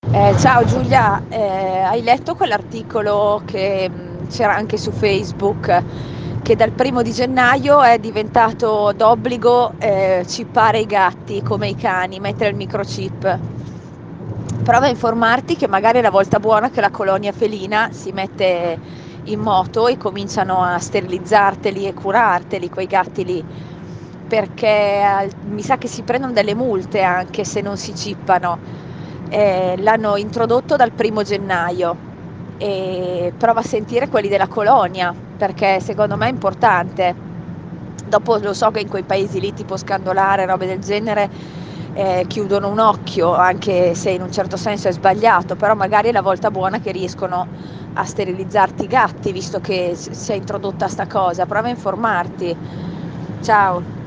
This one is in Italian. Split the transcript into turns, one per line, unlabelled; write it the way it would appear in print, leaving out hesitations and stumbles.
Ciao Giulia, hai letto quell'articolo che c'era anche su Facebook che dal 1° di gennaio è diventato d'obbligo chippare i gatti come i cani, mettere il microchip. Prova a informarti che magari è la volta buona che la colonia felina si mette in moto e cominciano a sterilizzarteli e curarteli, quei gatti lì, perché mi sa che si prendono delle multe anche se non si cippano. L'hanno introdotto dal 1° gennaio e prova a sentire quelli della colonia, perché secondo me è importante. Dopo lo so che in quei paesi lì, tipo Scandolare, robe del genere, chiudono un occhio, anche se in un certo senso è sbagliato, però magari è la volta buona che riescono a sterilizzarti i gatti, visto che si è introdotta sta cosa. Prova a informarti. Ciao.